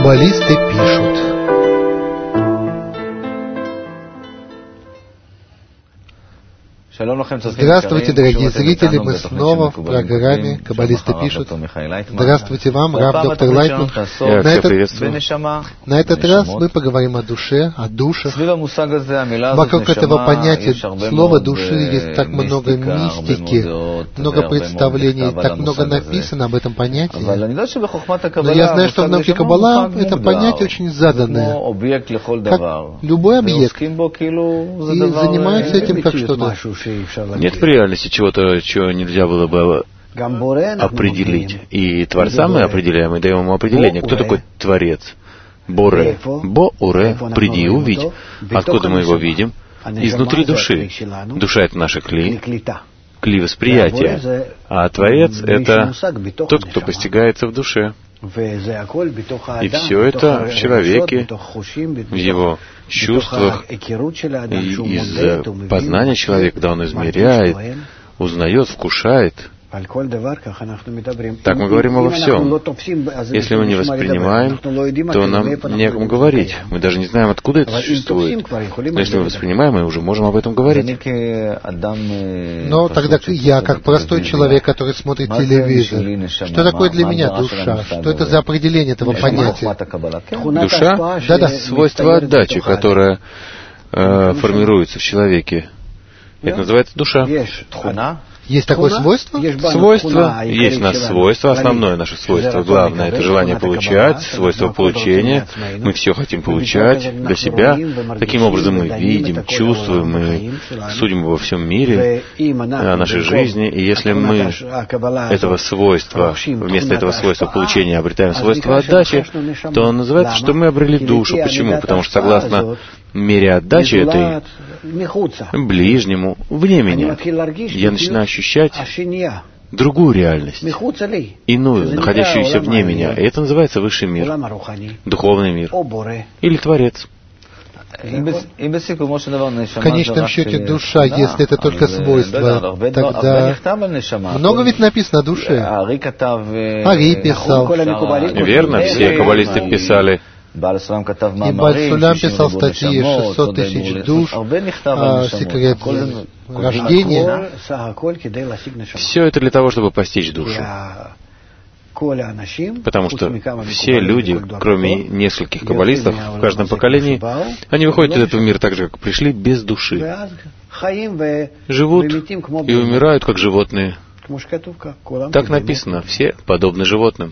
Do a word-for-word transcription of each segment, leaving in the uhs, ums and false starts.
Каббалисты пишут. Здравствуйте, дорогие зрители, мы снова в программе «Каббалисты пишут». Здравствуйте вам, Рав доктор Лайтман. На этот, на этот раз мы поговорим о душе, о душах. Вокруг этого понятия слова «души» есть так много мистики, много представлений, так много написано об этом понятии. Но я знаю, что в науке Каббала это понятие очень заданное, как любой объект, и занимается этим как что-то. Нет в реальности чего-то, чего нельзя было бы определить. И Творца мы определяем, мы даем ему определение. Кто такой Творец? Боре. Бо-уре. Приди и увидь. Откуда мы его видим? Изнутри души. Душа — это наша кли, кли восприятия. А Творец — это тот, кто постигается в душе. И все это в человеке, в его чувствах, и из познания человека, когда он измеряет, узнает, вкушает. Так мы говорим обо всем. Если мы не воспринимаем, то нам не о ком говорить. Мы даже не знаем, откуда это существует. Но если мы воспринимаем, мы уже можем об этом говорить. Но тогда я, как простой человек, который смотрит телевизор, что такое для меня душа? Что это за определение этого понятия? Душа — Да-да. свойство отдачи, которое э, формируется в человеке. Это называется душа. Есть такое свойство? Свойство. Есть у нас свойство, основное наше свойство. Главное — это желание получать, свойство получения. Мы все хотим получать для себя. Таким образом мы видим, чувствуем, мы судим во всем мире, о нашей жизни. И если мы этого свойства, вместо этого свойства получения обретаем свойство отдачи, то называется, что мы обрели душу. Почему? Потому что согласно мере отдачи этой ближнему, вне меня, я начинаю ощущать другую реальность, иную, находящуюся вне меня. И это называется высший мир, духовный мир или Творец. В конечном счете душа, если это только свойство, тогда много ведь написано о душе. Ари писал. Верно, все каббалисты писали. И Бааль-Сулям писал статьи «шестьсот тысяч душ», а, «Секрет рождения». Все это для того, чтобы постичь душу. Потому что все люди, кроме нескольких каббалистов, в каждом поколении, они выходят из этого мира так же, как пришли, без души. Живут и умирают, как животные. Так написано, все подобны животным.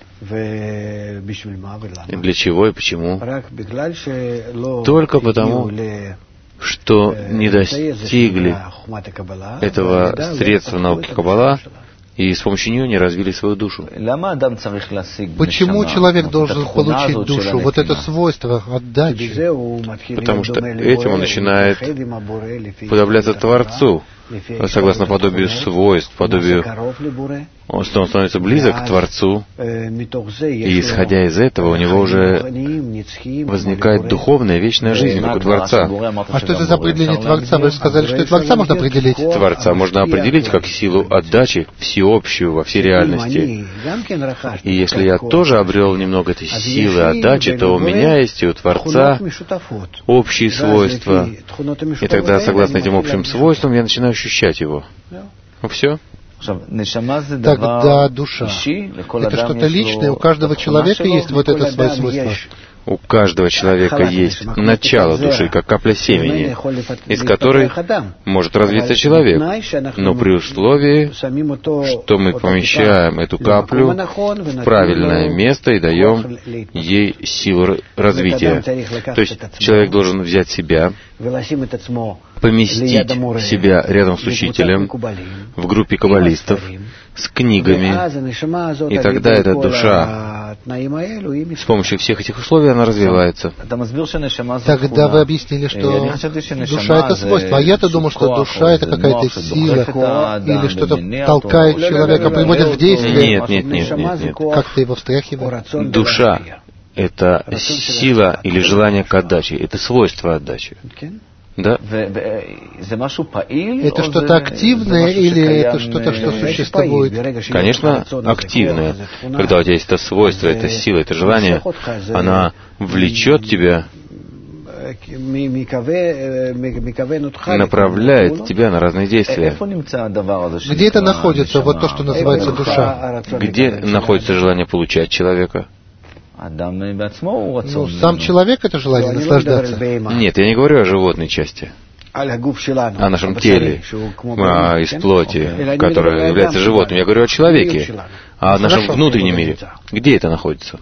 И для чего и почему? Только потому, что не достигли этого средства науки Каббала и с помощью нее не развили свою душу. Почему человек должен получить душу, вот это свойство отдачи? Потому что этим он начинает подобляться Творцу, согласно подобию свойств, подобию... Он становится близок к Творцу, и, исходя из этого, у него уже возникает духовная вечная жизнь, как у Творца. А что это за определение Творца? Вы сказали, что и Творца можно определить? Творца можно определить как силу отдачи всеобщую во всей реальности. И если я тоже обрел немного этой силы отдачи, то у меня есть и у Творца общие свойства. И тогда, согласно этим общим свойствам, я начинаю ощущать его. Ну, все. Тогда душа — это что-то личное, у каждого человека есть вот это свое свойство. У каждого человека есть начало души, как капля семени, из которой может развиться человек, но при условии, что мы помещаем эту каплю в правильное место и даем ей силу развития. То есть человек должен взять себя, поместить себя рядом с учителем в группе каббалистов, с книгами, и тогда эта душа с помощью всех этих условий она развивается. Тогда вы объяснили, что душа — это свойство, а я-то думал, что душа — это какая-то сила или что-то толкает человека, приводит в действие. Нет, нет, нет, нет, нет. Как-то его встряхивает. Душа — это сила или желание к отдаче, это свойство отдачи. Да. Это что-то активное или это что-то, что существует? Конечно, активное. Когда у тебя есть это свойство, эта сила, это желание, она влечет тебя, направляет тебя на разные действия. Где это находится, вот то, что называется душа? Где находится желание получать человека? Ну, сам человек это желание наслаждаться. Нет, я не говорю о животной части, о нашем теле, а, из плоти, которое является животным. Я говорю о человеке, о нашем внутреннем мире. Где это находится?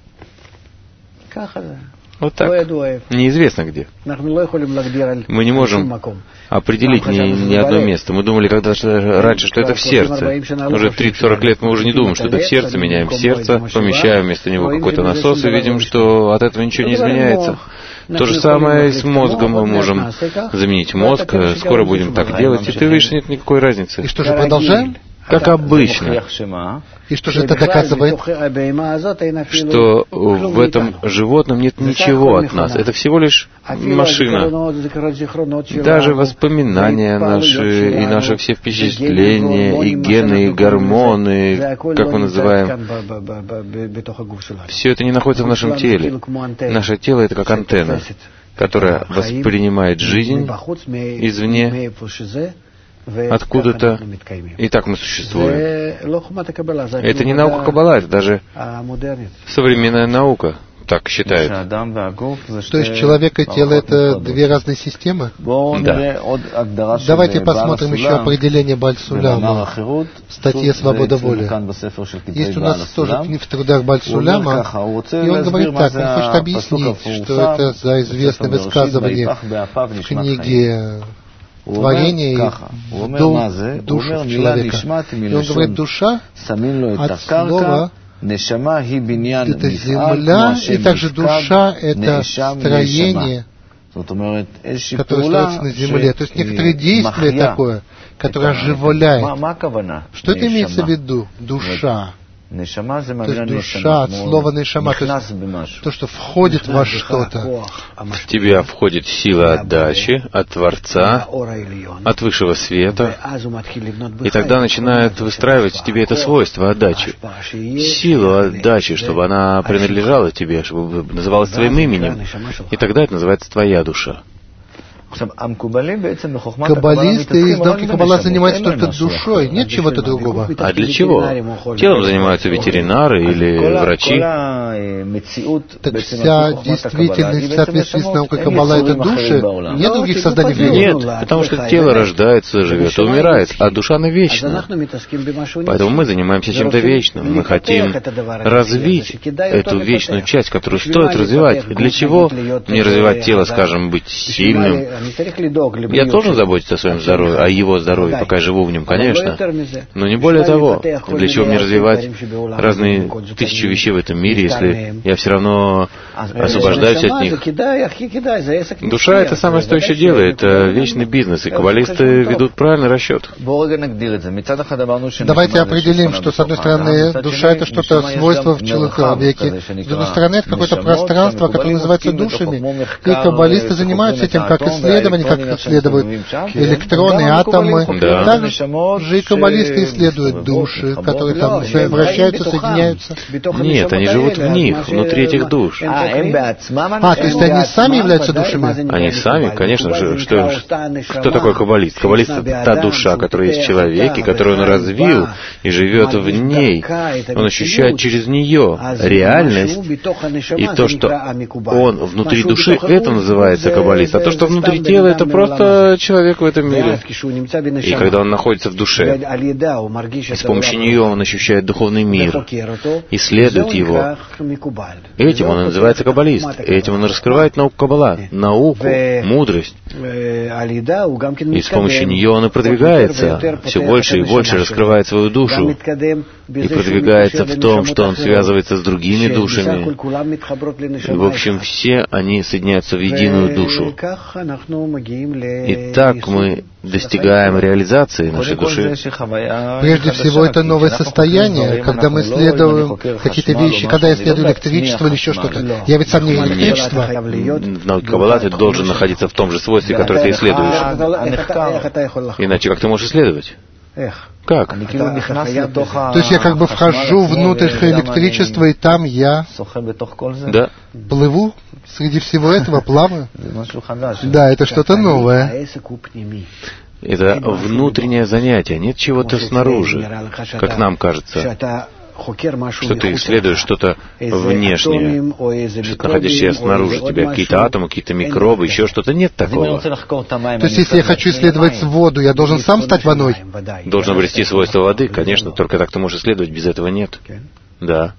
Вот так. Неизвестно где. Мы не можем определить ни, ни одно место. Мы думали когда-то раньше, что это в сердце. Уже в тридцать-сорок лет мы уже не думаем, что это в сердце. Меняем сердце, помещаем вместо него какой-то насос и видим, что от этого ничего не изменяется. То же самое и с мозгом. Мы можем заменить мозг. Скоро будем так делать. И ты видишь, нет никакой разницы. И что же, продолжаем? Как обычно. И что же это доказывает? Что в этом животном нет ничего от нас. Это всего лишь машина. Даже воспоминания наши, и наши все впечатления, и гены, и гормоны, как мы называем, все это не находится в нашем теле. Наше тело — это как антенна, которая воспринимает жизнь извне, откуда-то, и так мы существуем. Это не наука Каббала, это даже современная наука так считает. То есть человек и тело — это две разные системы? Да. Давайте посмотрим еще определение Бааль Суляма в статье «Свобода воли». Есть у нас тоже в трудах Бааль Суляма, и он говорит так, он хочет объяснить, что это за известное высказывание в книге творение и душу человека. И он говорит, душа от слова это земля, и также душа это строение, которое строится на земле. То есть некоторое действие такое, которое оживляет. Что это имеется в виду? Душа. То есть душа, от слова нешама, то есть то, что входит во что-то. В тебя входит сила отдачи от Творца, от высшего света, и тогда начинает выстраивать в тебе это свойство отдачи. Силу отдачи, чтобы она принадлежала тебе, чтобы называлась твоим именем, и тогда это называется твоя душа. Каббалисты из науки Каббала занимаются только душой, нет чего-то другого. А для чего? Телом занимаются ветеринары или врачи. Так вся действительность в соответствии с наукой Каббала — это души? Нет других созданий в мире? Нет, потому что тело рождается, живет и умирает, а душа она вечна. Поэтому мы занимаемся чем-то вечным. Мы хотим развить эту вечную часть, которую стоит развивать. Для чего не развивать тело, скажем, быть сильным? Я должен заботиться о своем здоровье, о его здоровье, пока я живу в нем, конечно. Но не более того. Для чего мне развивать разные тысячи вещей в этом мире, если я все равно освобождаюсь от них? Душа — это самое стоящее дело, это вечный бизнес, и каббалисты ведут правильный расчет. Давайте определим, что, с одной стороны, душа — это что-то свойство в человеке, с другой стороны, это какое-то пространство, которое называется душами, и каббалисты занимаются этим как исследование, как исследуют электроны, атомы. Да. Также и каббалисты исследуют души, которые там вращаются, соединяются. Нет, они живут в них, внутри этих душ. А, то есть они сами являются душами? Они сами, конечно же. Что, кто такой каббалист? Каббалист — это та душа, которая есть в человеке, которую он развил и живет в ней. Он ощущает через нее реальность, и то, что он внутри души, это называется каббалист. А то, что внутри тела, это просто человек в этом мире. И когда он находится в душе, и с помощью нее он ощущает духовный мир, исследует его, этим он и называется каббалист. Этим он раскрывает науку Каббала, науку, мудрость. И с помощью нее он и продвигается, все больше и больше раскрывает свою душу, и продвигается в том, что он связывается с другими душами. И, в общем, все они соединяются в единую душу. И так мы достигаем реализации нашей души. Прежде всего, это новое состояние, когда мы исследуем какие-то вещи, когда я исследую электричество или еще что-то. Я ведь сам не электричество. В науке Каббала ты должен находиться в том же свойстве, свойстве, которое ты исследуешь. Иначе как ты можешь исследовать? Как? То есть я как бы вхожу внутрь электричества, и там я да. плыву среди всего этого, плаваю. Да, это что-то новое. Это внутреннее занятие, нет чего-то снаружи, как нам кажется, что ты исследуешь что-то внешнее, что-то находящееся снаружи тебя, какие-то атомы, какие-то микробы, еще что-то. Нет такого. То есть, если я хочу исследовать воду, я должен сам стать водой? Должен обрести свойства воды, конечно, только так ты можешь исследовать, без этого нет. Да.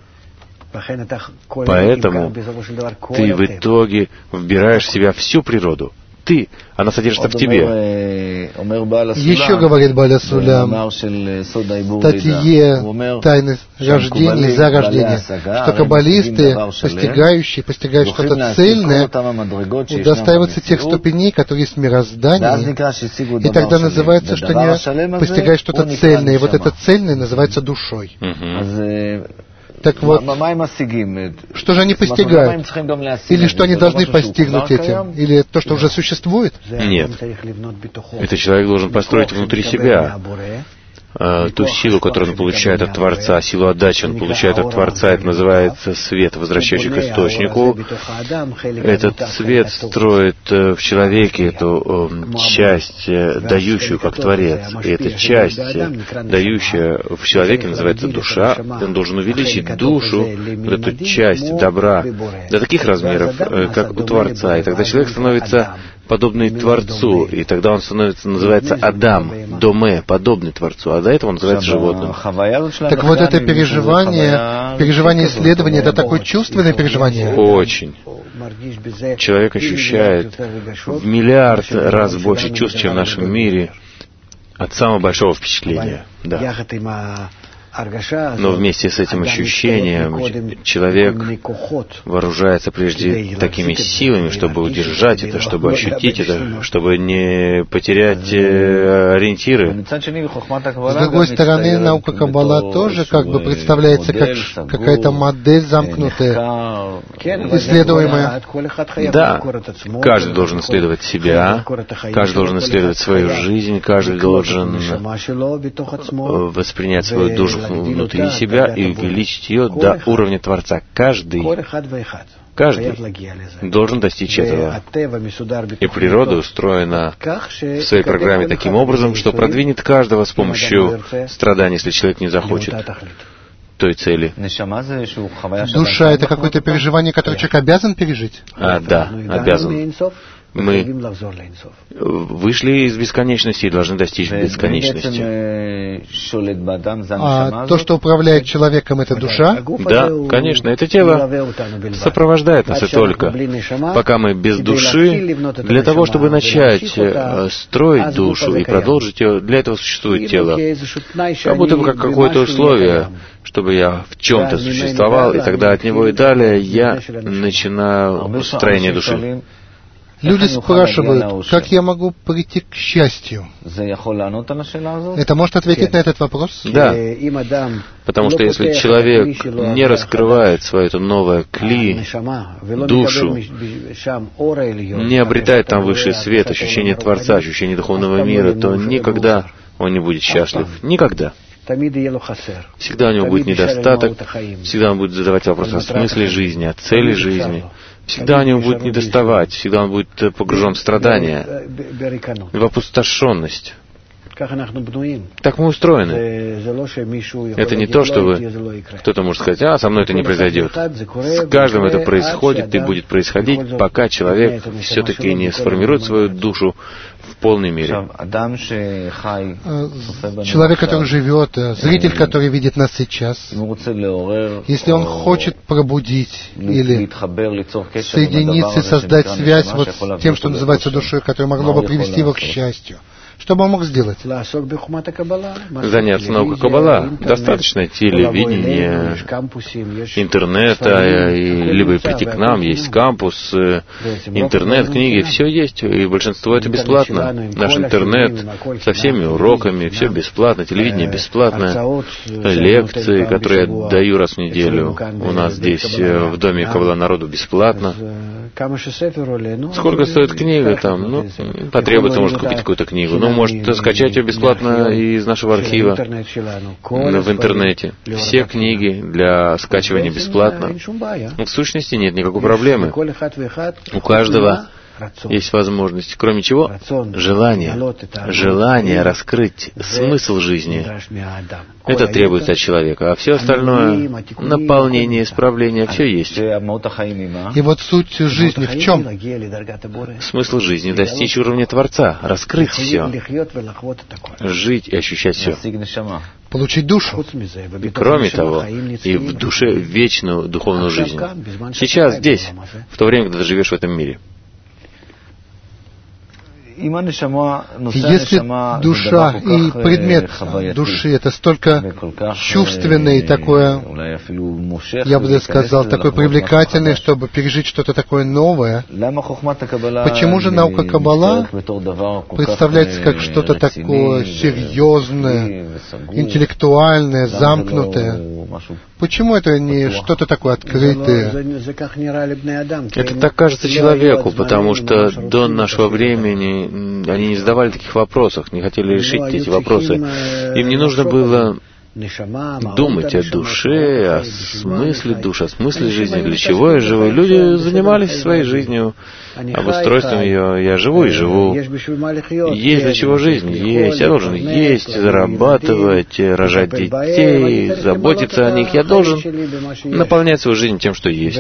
Поэтому ты в итоге вбираешь в себя всю природу. Ты, она содержится в тебе. Еще говорит Бааля Сулям, статье тайны рождения и зарождения, что каббалисты, постигающие, постигают что-то цельное, удостаиваются тех ступеней, которые есть в мироздании, и тогда называется, что они постигают что-то цельное, и вот это цельное называется душой. Так вот, что же они постигают? Или что они должны постигнуть этим? Или то, что уже существует? Нет. Это человек должен построить внутри себя ту силу, которую он получает от Творца, силу отдачи он получает от Творца, это называется свет, возвращающий к источнику. Этот свет строит в человеке эту часть, дающую как Творец. И эта часть, дающая в человеке, называется душа. Он должен увеличить душу, эту часть добра, до таких размеров, как у Творца. И тогда человек становится подобный Творцу, и тогда он становится, называется Адам, Доме, подобный Творцу, а до этого он называется животным. Так вот это переживание, переживание исследования, это такое чувственное переживание? Очень. Человек ощущает в миллиард раз больше чувств, чем в нашем мире, от самого большого впечатления. Да. Но вместе с этим ощущением человек вооружается прежде такими силами, чтобы удержать это, чтобы ощутить это, чтобы не потерять ориентиры. С другой стороны, наука Каббала тоже как бы представляется как какая-то модель замкнутая, исследуемая. Да, каждый должен исследовать себя, каждый должен исследовать свою жизнь, каждый должен воспринять свою душу внутри себя и увеличить ее до уровня Творца. Каждый, каждый должен достичь этого. И природа устроена в своей программе таким образом, что продвинет каждого с помощью страданий, если человек не захочет той цели. Душа — это какое-то переживание, которое человек обязан пережить? А, да, обязан. Мы вышли из бесконечности и должны достичь бесконечности. А то, что управляет человеком, это душа? Да, конечно, это тело сопровождает нас и только. Пока мы без души, для того, чтобы начать строить душу и продолжить ее, для этого существует тело. Как будто бы как какое-то условие, чтобы я в чем-то существовал, и тогда от него и далее я начинаю строение души. Люди спрашивают, как я могу прийти к счастью? Это может ответить на этот вопрос? Да. Потому что если человек не раскрывает свое это новое кли, душу, не обретает там высший свет, ощущение Творца, ощущение духовного мира, то никогда он не будет счастлив. Никогда. Всегда у него будет недостаток, всегда он будет задавать вопросы о смысле жизни, о цели жизни. Всегда у него будет недоставать, всегда он будет погружен в страдания, в опустошенность. Так мы устроены. Это не то, чтобы кто-то может сказать, а, со мной это не произойдет. С каждым это происходит и будет происходить, пока человек все-таки не сформирует свою душу в полной мере. Человек, который живет, зритель, который видит нас сейчас, если он хочет пробудить или соединиться и создать связь вот с тем, что называется душой, которое могло бы привести его к счастью, Что бы он мог сделать? Заняться наукой Каббала. Достаточно телевидения, интернета, и либо прийти к нам, есть кампус, интернет, книги, все есть, и большинство это бесплатно. Наш интернет со всеми уроками, все бесплатно, телевидение бесплатное, лекции, которые я даю раз в неделю у нас здесь, в Доме Каббала народу, бесплатно. Сколько стоит книга там? Ну, потребуется, может, купить какую-то книгу. Ну, может, скачать ее бесплатно из нашего архива в интернете. Все книги для скачивания бесплатно. Ну, в сущности, нет никакой проблемы. У каждого есть возможность. Кроме чего? Желание. Желание раскрыть смысл жизни. Это требуется от человека. А все остальное, наполнение, исправление, все есть. И вот суть жизни в чем? Смысл жизни — достичь уровня Творца, раскрыть все, жить и ощущать все. Получить душу. Кроме того, и в душе вечную духовную жизнь. Сейчас, здесь, в то время, когда ты живешь в этом мире. Если душа и предмет души — это столько чувственное и такое, я бы сказал, такое привлекательное, чтобы пережить что-то такое новое, почему же наука Каббала представляется как что-то такое серьезное, интеллектуальное, замкнутое? Почему это не что-то такое открытое? Это так кажется человеку, потому что до нашего времени они не задавали таких вопросов, не хотели решить эти вопросы. Им не нужно было думать о душе, о смысле души, о смысле жизни, для чего я живу. Люди занимались своей жизнью, обустройством ее. Я живу и живу. Есть для чего жизнь? Есть. Я должен есть, зарабатывать, рожать детей, заботиться о них. Я должен наполнять свою жизнь тем, что есть.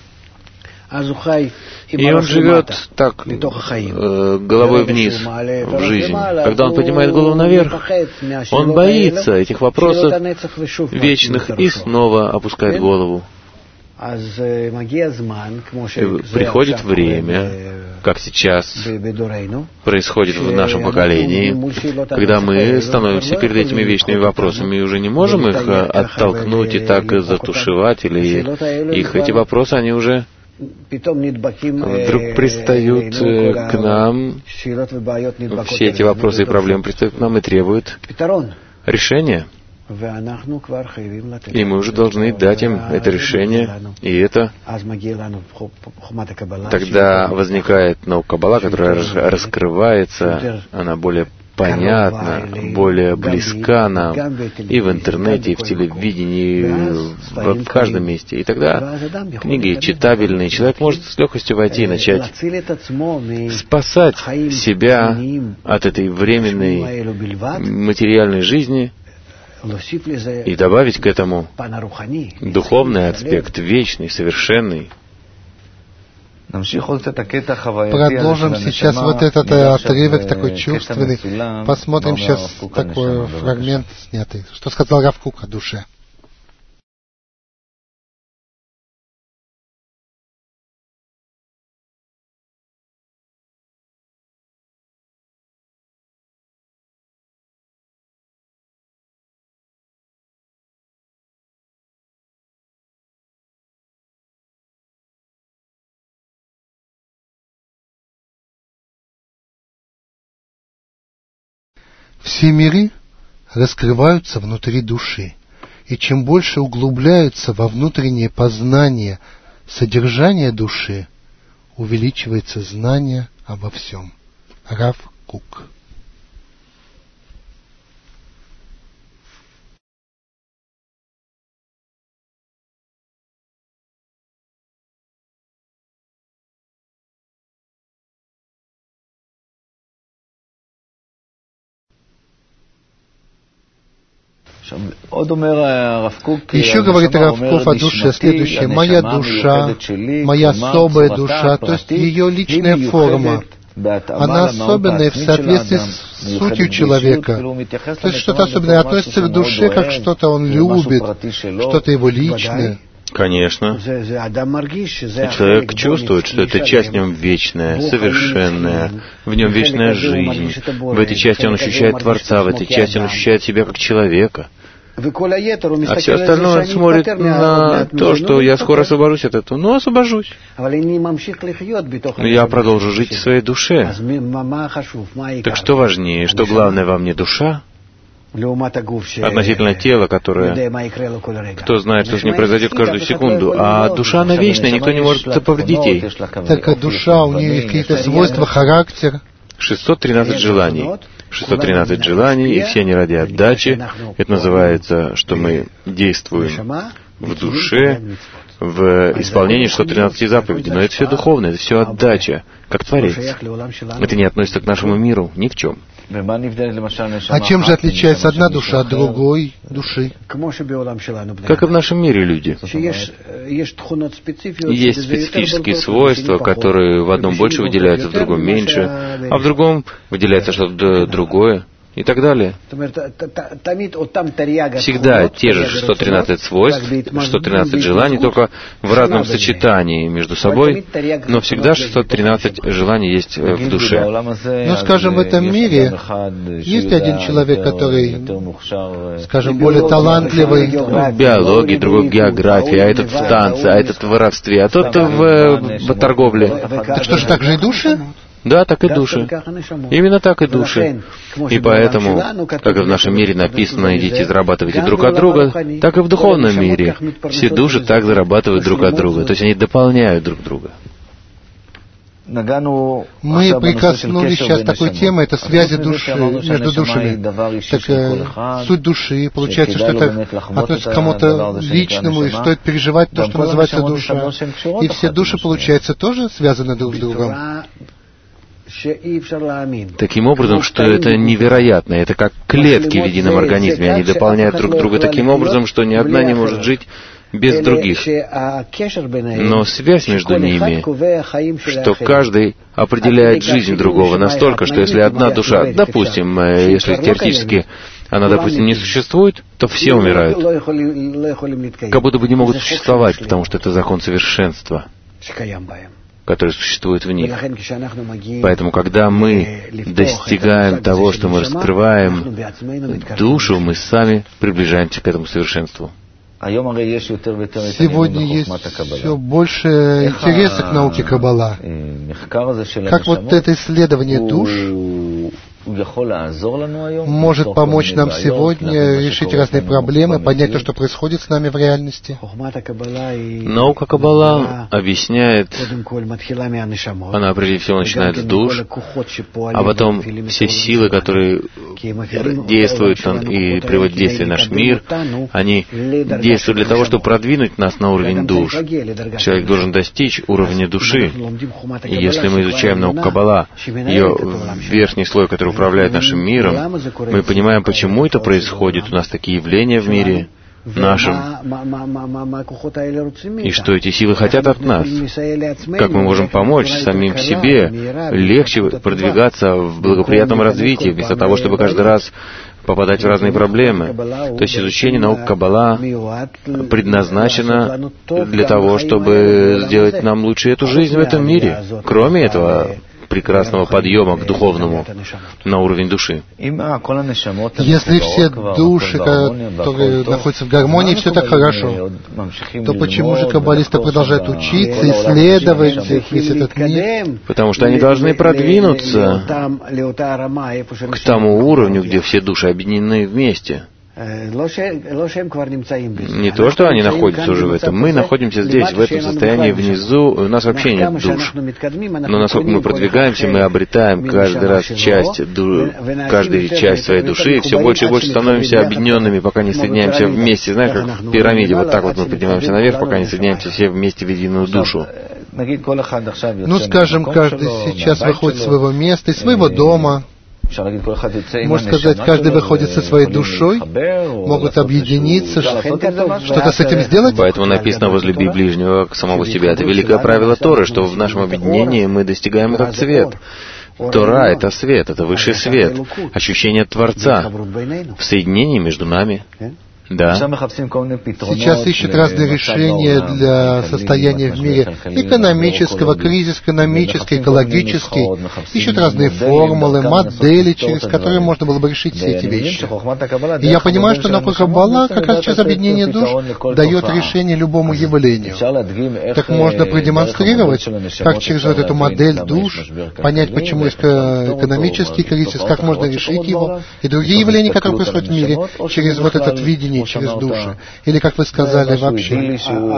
И он живет так, э, головой вниз в жизнь. Когда он поднимает голову наверх, он боится этих вопросов вечных и снова опускает голову. И приходит время, как сейчас происходит в нашем поколении, когда мы становимся перед этими вечными вопросами и уже не можем их оттолкнуть и так затушевать, или их эти вопросы, они уже вдруг пристают к нам, все эти вопросы и проблемы пристают к нам и требуют решения. И мы уже должны дать им это решение, и это тогда возникает наука Каббала, которая раскрывается, она более понятна, более близка нам и в интернете, и в телевидении, и в, в каждом месте. И тогда книги читабельные, человек может с легкостью войти и начать спасать себя от этой временной материальной жизни и добавить к этому духовный аспект, вечный, совершенный. Продолжим сейчас вот этот отрывок такой чувственный. Посмотрим сейчас такой фрагмент снятый. Что сказал Рав Кук о душе. Все миры раскрываются внутри души, и чем больше углубляются во внутреннее познание содержания души, увеличивается знание обо всем. Рав Кук. Еще говорит Рав Кук о душе следующее. Моя душа, моя особая душа, то есть ее личная форма, она особенная в соответствии с сутью человека. То есть что-то особенное относится к душе, как что-то он любит, что-то его личное. Конечно. И человек чувствует, что эта часть в нем вечная, совершенная, в нем вечная жизнь. В этой части он ощущает Творца, в этой части он ощущает себя как человека. А все остальное смотрит на то, что я скоро освобожусь от этого. Ну, освобожусь. Но я продолжу жить в своей душе. Так что важнее, что главное во мне душа, относительно тела, которое, кто знает, что с ним произойдет каждую секунду, а душа, она вечная, никто не может повредить ей. Так а душа, у нее есть какие-то свойства, характер. шестьсот тринадцать желаний. шестьсот тринадцать желаний, и все они ради отдачи. Это называется, что мы действуем в душе, в исполнении шестисот тринадцати заповедей. Но это все духовно, это все отдача, как Творец. Это не относится к нашему миру ни в чем. А чем же отличается одна душа от другой души? Как и в нашем мире люди. Есть специфические свойства, которые в одном больше выделяются, в другом меньше, а в другом выделяется что-то другое. И так далее. Всегда те же шестьсот тринадцать свойств, шестьсот тринадцать желаний, только в разном сочетании между собой, но всегда шестьсот тринадцать желаний есть в душе. Ну, скажем, в этом мире есть один человек, который, скажем, более талантливый. В биологии, другой в географии, а этот в танце, а этот в воровстве, а тот в, в торговле. Так что же, так же и души? Да, так и души. Именно так и души. И поэтому, как и в нашем мире написано, идите зарабатывайте друг от друга, так и в духовном мире все души так зарабатывают друг от друга. То есть они дополняют друг друга. Мы прикоснулись сейчас такой темой, это связи души, между душами. Так, э, суть души, получается, что это относится к кому-то личному, и стоит переживать то, что называется душа. И все души, получается, тоже связаны друг с другом. Таким образом, что это невероятно. Это как клетки в едином организме. Они дополняют друг друга таким образом, что ни одна не может жить без других. Но связь между ними, что каждый определяет жизнь другого настолько, что если одна душа, допустим, если теоретически она, допустим, не существует, то все умирают. Как будто бы не могут существовать, потому что это закон совершенства, который существует в них. Поэтому, когда мы достигаем того, что мы раскрываем душу, мы сами приближаемся к этому совершенству. Сегодня есть все больше интереса к науке Каббала. Как вот это исследование душ может помочь нам сегодня решить разные проблемы, понять то, что происходит с нами в реальности. Наука Каббала объясняет, она прежде всего начинает с душ, а потом все силы, которые действуют и приводят в действие наш мир, они действуют для того, чтобы продвинуть нас на уровень душ. Человек должен достичь уровня души. И если мы изучаем науку Каббала, ее верхний слой, который управляет нашим миром, мы понимаем, почему это происходит, у нас такие явления в мире нашем, и что эти силы хотят от нас, как мы можем помочь самим себе легче продвигаться в благоприятном развитии, вместо того, чтобы каждый раз попадать в разные проблемы. То есть изучение наук Каббала предназначено для того, чтобы сделать нам лучше эту жизнь в этом мире. Кроме этого прекрасного подъема к духовному на уровень души. Если все души, которые находятся в гармонии, все так хорошо, то почему же каббалисты продолжают учиться, исследовать весь этот мир? Потому что они должны продвинуться к тому уровню, где все души объединены вместе. Не то, что они находятся уже в этом. Мы находимся здесь, в этом состоянии внизу. У нас вообще нет душ. Но насколько мы продвигаемся, мы обретаем каждый раз часть, ду... каждую часть своей души, и все больше и больше становимся объединенными, пока не соединяемся вместе. Знаешь, как в пирамиде, вот так вот мы поднимаемся наверх, пока не соединяемся все вместе в единую душу. Ну, скажем, каждый сейчас выходит с своего места, из своего дома. Можно сказать, каждый выходит со своей душой, могут объединиться, что-то с этим сделать. Поэтому написано «возлюби ближнего к самого себя». Это великое правило Торы, что в нашем объединении мы достигаем этот свет. Тора — это свет, это высший свет, ощущение Творца в соединении между нами. Да. Сейчас ищут разные решения для состояния в мире. Экономического, кризис экономический, экологический. Ищут разные формулы, модели, через которые можно было бы решить все эти вещи. И я понимаю, что наука Каббала как раз через объединение душ дает решение любому явлению. Так можно продемонстрировать, как через вот эту модель душ понять, почему есть экономический кризис, как можно решить его, и другие явления, которые происходят в мире, через вот это видение, через души. Или, как вы сказали, вообще.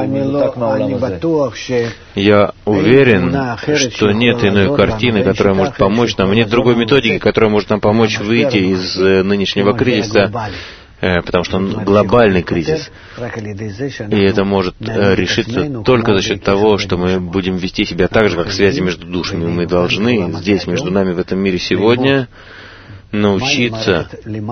Я уверен, что нет иной картины, которая может помочь нам, нет другой методики, которая может нам помочь выйти из нынешнего кризиса, потому что он глобальный кризис. И это может решиться только за счет того, что мы будем вести себя так же, как связи между душами. Мы должны здесь, между нами, в этом мире сегодня, научиться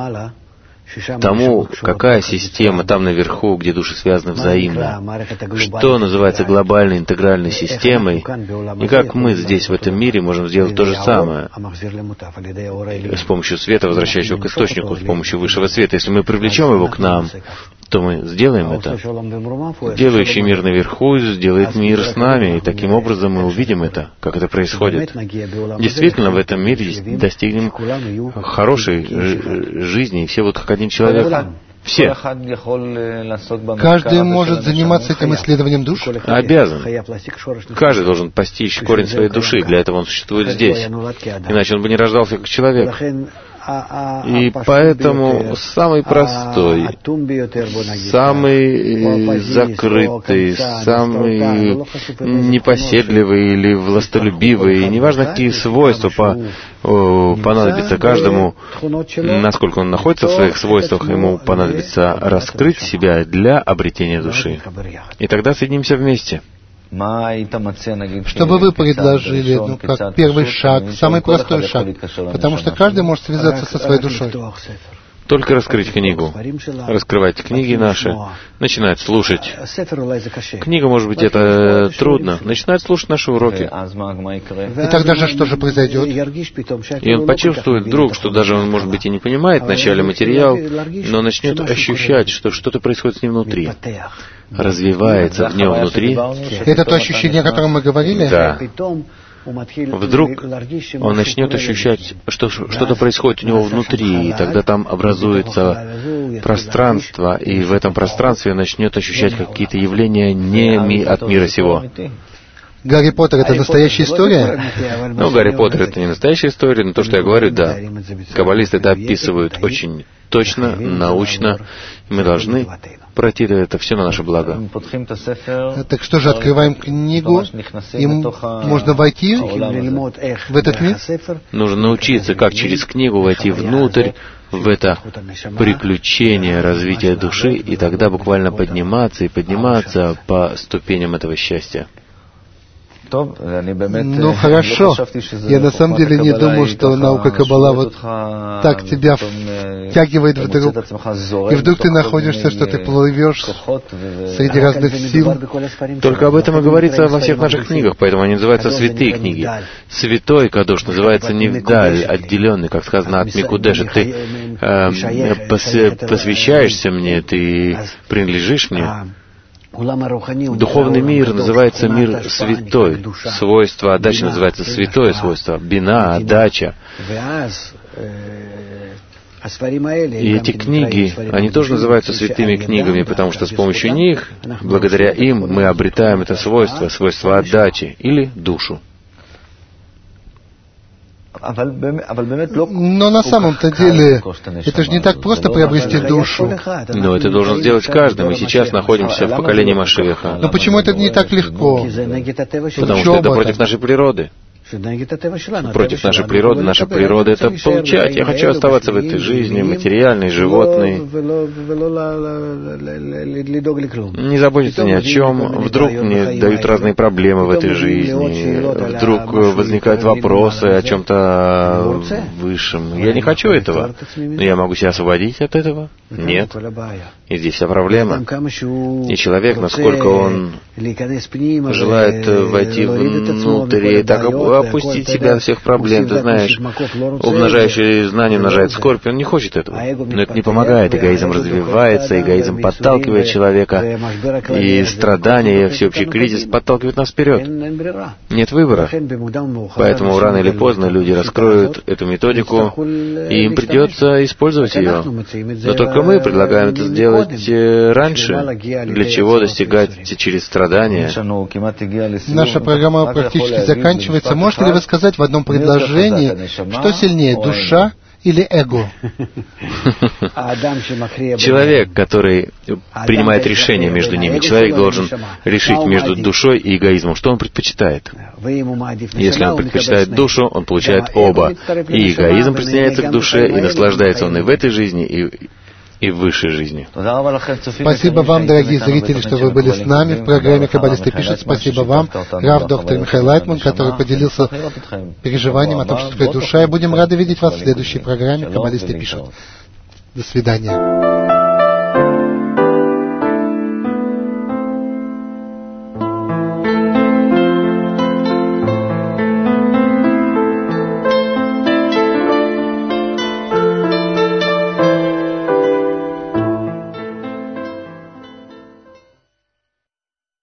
тому, какая система там наверху, где души связаны взаимно, что называется глобальной интегральной системой, и как мы здесь, в этом мире, можем сделать то же самое с помощью света, возвращающего к источнику, с помощью высшего света. Если мы привлечем его к нам, то мы сделаем это. Делающий мир наверху сделает мир с нами, и таким образом мы увидим это, как это происходит. Действительно, в этом мире достигнем хорошей жизни, и все будут как один человек. Все. Каждый может заниматься этим исследованием душ? Обязан. Каждый должен постичь корень своей души. Для этого он существует здесь. Иначе он бы не рождался как человек. И поэтому самый простой, самый закрытый, самый непоседливый или властолюбивый, неважно, какие свойства по, о, понадобятся каждому, насколько он находится в своих свойствах, ему понадобится раскрыть себя для обретения души. И тогда соединимся вместе. Что бы вы предложили, ну, как первый шаг, самый простой шаг, потому что каждый может связаться со своей душой. Только раскрыть книгу, раскрывать книги наши, начинать слушать. Книга, может быть, это трудно, начинать слушать наши уроки. И тогда же что же произойдет? И он почувствует вдруг, что даже он, может быть, и не понимает вначале материал, но начнет ощущать, что что-то происходит с ним внутри. Развивается в нем внутри. Это то ощущение, о котором мы говорили? Да. Вдруг он начнет ощущать, что что-то происходит у него внутри, и тогда там образуется пространство, и в этом пространстве он начнет ощущать какие-то явления не ми от мира сего. Гарри Поттер — это настоящая история? Ну, Гарри Поттер — это не настоящая история, но то, что я говорю, да. Каббалисты это описывают очень точно, научно, и мы должны пройти это все на наше благо. Так что же, открываем книгу, и можно войти в этот мир? Нужно научиться, как через книгу войти внутрь, в это приключение развития души, и тогда буквально подниматься и подниматься по ступеням этого счастья. Ну хорошо. Я на самом деле не думал, что наука Каббала вот так тебя втягивает вдруг. И вдруг ты находишься, что ты плывешь среди разных сил. Только об этом и говорится во всех наших книгах, поэтому они называются святые книги. Святой Кадош называется Невдаль, отделенный, как сказано, от Микудеша. Ты э, посвящаешься мне, ты принадлежишь мне. Духовный мир называется мир святой. Свойство отдачи называется святое свойство. Бина, отдача. И эти книги, они тоже называются святыми книгами, потому что с помощью них, благодаря им, мы обретаем это свойство, свойство отдачи или душу. Но на самом-то деле, это же не так просто приобрести душу. Но это должен сделать каждый. Мы сейчас находимся в поколении Машиаха. Но почему это не так легко? Потому что это против нашей природы. Против нашей природы. Наша природа — это получать. Я хочу оставаться в этой жизни, материальной, животной. Не заботиться ни о чем. Вдруг мне дают разные проблемы в этой жизни. Вдруг возникают вопросы о чем-то высшем. Я не хочу этого. Но я могу себя освободить от этого. Нет. И здесь вся проблема. И человек, насколько он желает войти внутрь и так опустить себя от всех проблем, ты знаешь, умножающий знание умножает скорбь, он не хочет этого. Но это не помогает. Эгоизм развивается, эгоизм подталкивает человека, и страдания, и всеобщий кризис подталкивают нас вперед. Нет выбора. Поэтому рано или поздно люди раскроют эту методику, и им придется использовать ее. Но только мы предлагаем это сделать раньше. Для чего достигать через страдания? Наша программа практически заканчивается. Можете ли вы сказать в одном предложении, что сильнее, душа или эго? Человек, который принимает решение между ними, человек должен решить между душой и эгоизмом, что он предпочитает. Если он предпочитает душу, он получает оба. И эгоизм присоединяется к душе, и наслаждается он и в этой жизни, и и в высшей жизни. Спасибо вам, дорогие зрители, что вы были с нами в программе «Каббалисты пишут». Спасибо вам, Рав доктор Михаил Лайтман, который поделился переживанием о том, что такое душа. И будем рады видеть вас в следующей программе «Каббалисты пишут». До свидания.